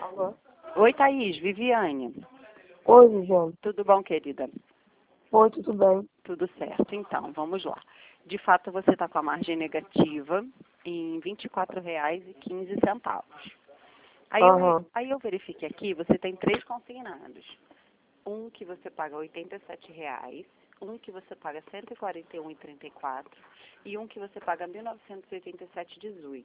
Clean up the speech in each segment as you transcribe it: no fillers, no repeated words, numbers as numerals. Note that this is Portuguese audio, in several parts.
Alô? Oi, Thaís, Viviane. Oi, Viviane. Tudo bom, querida? Oi, tudo bem? Tudo certo. Então, vamos lá. De fato, você está com a margem negativa em R$ 24,15. Aí eu verifiquei aqui, você tem 3 consignados. Um que você paga R$ 87,00, um que você paga R$ 141,34 e um que você paga R$ 1.987,18.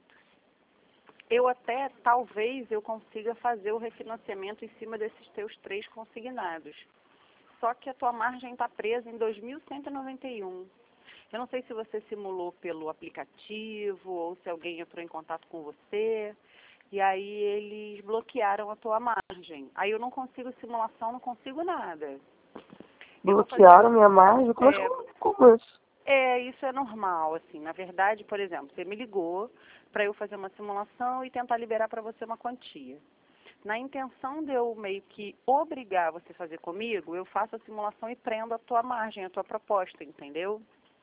Talvez eu consiga fazer o refinanciamento em cima desses teus 3 consignados. Só que a tua margem está presa em 2.191. Eu não sei se você simulou pelo aplicativo ou se alguém entrou em contato com você. E aí eles bloquearam a tua margem. Aí eu não consigo simulação, não consigo nada. Bloquearam minha margem? Como isso? Isso é normal, assim. Na verdade, por exemplo, você me ligou para eu fazer uma simulação e tentar liberar para você uma quantia. Na intenção de eu meio que obrigar você a fazer comigo, eu faço a simulação e prendo a tua margem, a tua proposta, entendeu?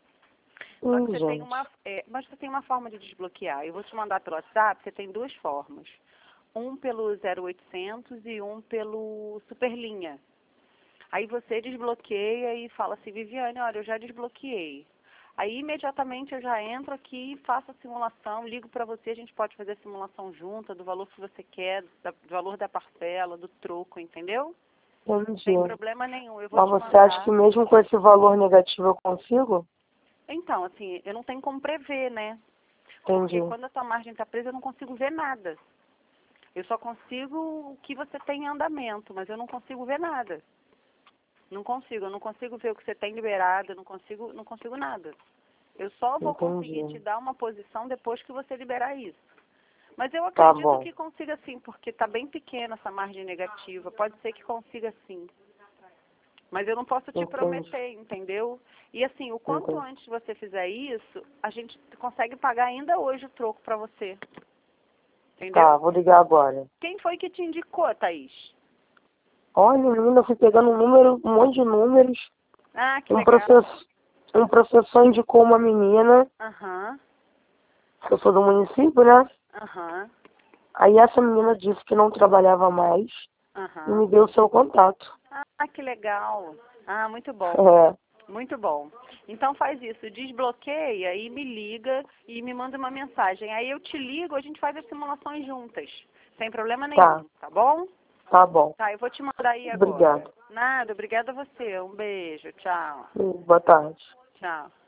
Só que mas você tem uma forma de desbloquear. Eu vou te mandar pelo WhatsApp, você tem 2 formas. Um pelo 0800 e um pelo Superlinha. Aí você desbloqueia e fala assim, Viviane, olha, eu já desbloqueei. Aí imediatamente eu já entro aqui, faço a simulação, ligo para você, a gente pode fazer a simulação junta, do valor que você quer, do valor da parcela, do troco, entendeu? Entendi. Não tem problema nenhum. Eu vou Mas você acha que mesmo com esse valor negativo eu consigo? Então, assim, eu não tenho como prever, né? Entendi. Porque quando a tua margem está presa, eu não consigo ver nada. Eu só consigo o que você tem em andamento, mas eu não consigo ver nada. Eu não consigo ver o que você tem liberado, eu não consigo nada. Eu só vou conseguir te dar uma posição depois que você liberar isso. Mas eu acredito que consiga sim, porque está bem pequena essa margem negativa. Pode ser que consiga sim. Mas eu não posso te prometer, entendeu? E assim, o quanto antes você fizer isso, a gente consegue pagar ainda hoje o troco para você. Entendeu? Tá, vou ligar agora. Quem foi que te indicou, Thaís? Olha, menina, eu fui pegando um monte de números. Ah, que legal. Um professor indicou uma menina, que eu sou do município, né? Aí essa menina disse que não trabalhava mais e me deu o seu contato. Ah, que legal. Ah, muito bom. Muito bom. Então faz isso, desbloqueia e me liga e me manda uma mensagem. Aí eu te ligo, a gente faz as simulações juntas. Sem problema nenhum, tá bom? Tá bom. Tá, eu vou te mandar aí agora. Obrigada. Nada, obrigada a você. Um beijo, tchau. Boa tarde. Tchau.